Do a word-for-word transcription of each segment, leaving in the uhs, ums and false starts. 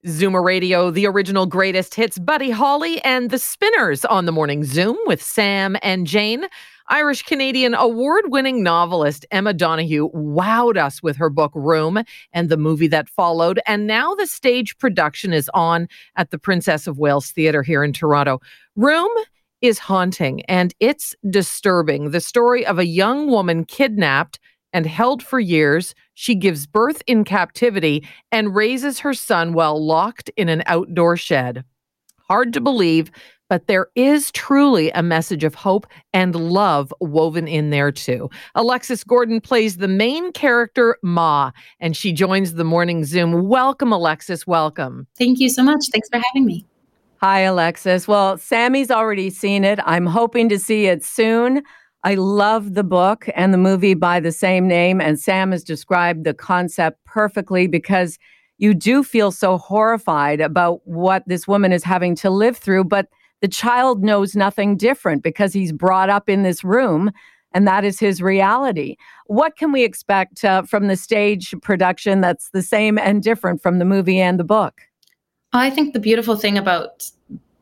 Zoomer Radio, the original greatest hits, Buddy Holly and the Spinners on the Morning Zoom with Sam and Jane. Irish-Canadian award-winning novelist Emma Donoghue wowed us with her book Room and the movie that followed, and now the stage production is on at the Princess of Wales Theatre here in Toronto. Room is haunting and it's disturbing. The story of a young woman kidnapped and held for years. She gives birth in captivity and raises her son while locked in an outdoor shed. Hard to believe, but there is truly a message of hope and love woven in there too. Alexis Gordon plays the main character, Ma, and she joins the Morning Zoom. Welcome, Alexis. Welcome. Thank you so much. Thanks for having me. Hi, Alexis. Well, Sammy's already seen it. I'm hoping to see it soon. I love the book and the movie by the same name, and Sam has described the concept perfectly because you do feel so horrified about what this woman is having to live through, but the child knows nothing different because he's brought up in this room, and that is his reality. What can we expect uh, from the stage production that's the same and different from the movie and the book? I think the beautiful thing about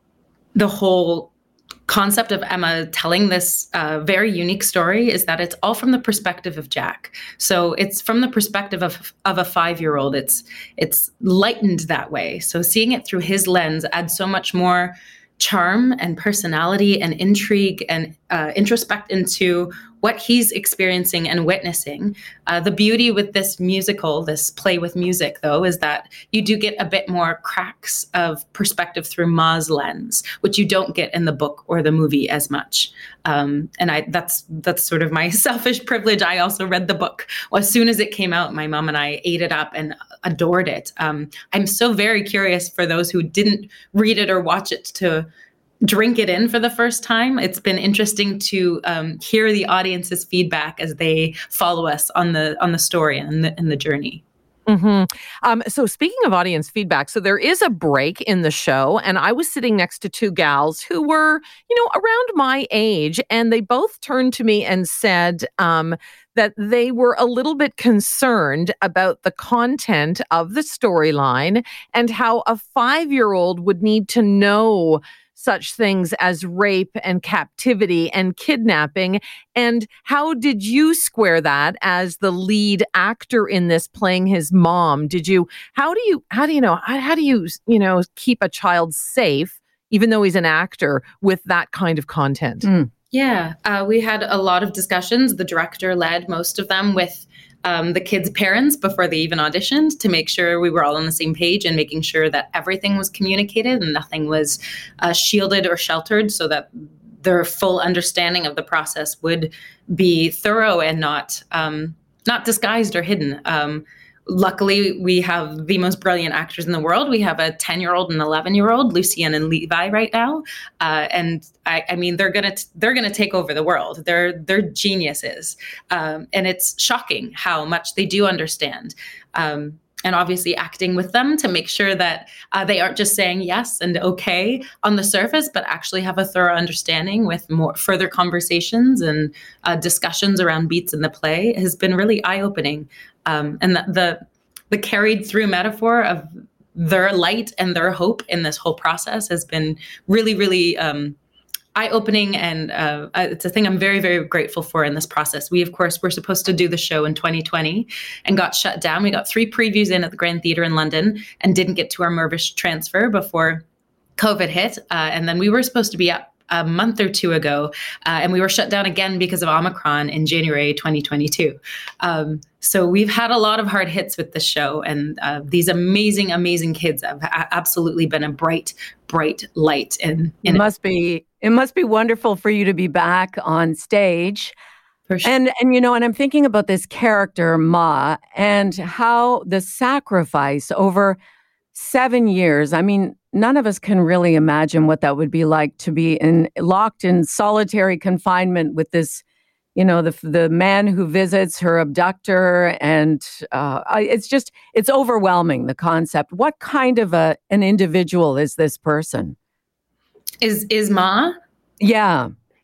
the whole concept of Emma telling this uh, very unique story is that it's all from the perspective of Jack. So it's from the perspective of of a five-year-old. It's it's lightened that way. So seeing it through his lens adds so much more charm and personality and intrigue and uh, introspect into what he's experiencing and witnessing. Uh, the beauty with this musical, this play with music, though, is that you do get a bit more cracks of perspective through Ma's lens, which you don't get in the book or the movie as much. Um, and I that's that's sort of my selfish privilege. I also read the book. Well, as soon as it came out, my mom and I ate it up and adored it. Um, I'm so very curious for those who didn't read it or watch it to drink it in for the first time. It's been interesting to um, hear the audience's feedback as they follow us on the on the story and the, and the journey. Mm-hmm. Um, so speaking of audience feedback, so there is a break in the show, and I was sitting next to two gals who were, you know, around my age, and they both turned to me and said um, that they were a little bit concerned about the content of the storyline and how a five-year-old would need to know such things as rape and captivity and kidnapping. And how did you square that as the lead actor in this, playing his mom? Did you, how do you, how do you know, how, how do you, you know, keep a child safe, even though he's an actor, with that kind of content? Mm. Yeah, uh, we had a lot of discussions. The director led most of them with Um, the kids' parents before they even auditioned to make sure we were all on the same page and making sure that everything was communicated and nothing was uh, shielded or sheltered, so that their full understanding of the process would be thorough and not um, not disguised or hidden. Um, luckily, we have the most brilliant actors in the world. We have a ten-year-old and eleven-year-old, Lucienne and Levi, right now, uh, and I, I mean they're gonna t- they're gonna take over the world. They're they're geniuses, um, and it's shocking how much they do understand. Um, and obviously acting with them to make sure that uh, they aren't just saying yes and okay on the surface, but actually have a thorough understanding with more further conversations and uh, discussions around beats in the play has been really eye-opening. Um, and the, the the carried through metaphor of their light and their hope in this whole process has been really, really um, eye-opening, and uh, it's a thing I'm very, very grateful for in this process. We, of course, were supposed to do the show in twenty twenty and got shut down. We got three previews in at the Grand Theatre in London and didn't get to our Mirvish transfer before COVID hit. Uh, and then we were supposed to be up a month or two ago, uh, and we were shut down again because of Omicron in January twenty twenty-two. Um, so we've had a lot of hard hits with the show, and uh, these amazing, amazing kids have a- absolutely been a bright, bright light. In, in it must be it must be wonderful for you to be back on stage. For sure. And and you know, and I'm thinking about this character Ma and how the sacrifice over seven years. I mean, none of us can really imagine what that would be like to be in locked in solitary confinement with this, you know, the the man who visits her abductor, and uh, I, it's just it's overwhelming, the concept. What kind of a an individual is this person? Is is Ma? Yeah.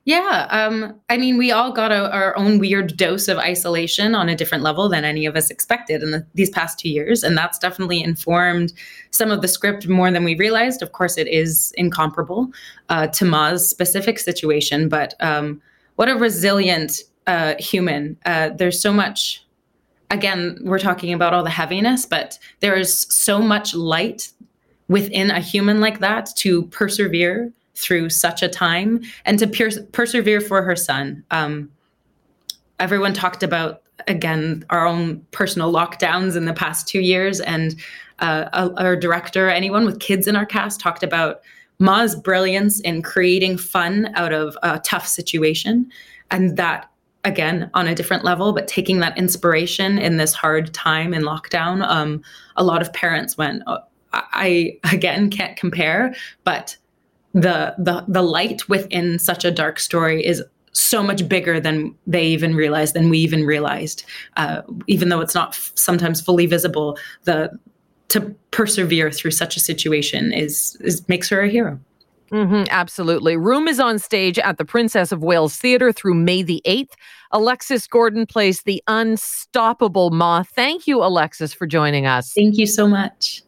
Yeah, um, I mean, we all got a, our own weird dose of isolation on a different level than any of us expected in the, these past two years. And that's definitely informed some of the script more than we realized. Of course, it is incomparable uh, to Ma's specific situation, but um, what a resilient uh, human. Uh, there's so much, again, we're talking about all the heaviness, but there is so much light within a human like that to persevere through such a time and to per- persevere for her son. Um, everyone talked about, again, our own personal lockdowns in the past two years. And uh, our director, anyone with kids in our cast, talked about Ma's brilliance in creating fun out of a tough situation. And that, again, on a different level, but taking that inspiration in this hard time in lockdown, um, a lot of parents went, oh, I, again, can't compare, but the the the light within such a dark story is so much bigger than they even realized, than we even realized. Uh, even though it's not f- sometimes fully visible, the to persevere through such a situation is is makes her a hero. Mm-hmm, absolutely. Room is on stage at the Princess of Wales Theatre through May the eighth. Alexis Gordon plays the unstoppable Ma. Thank you, Alexis, for joining us. Thank you so much.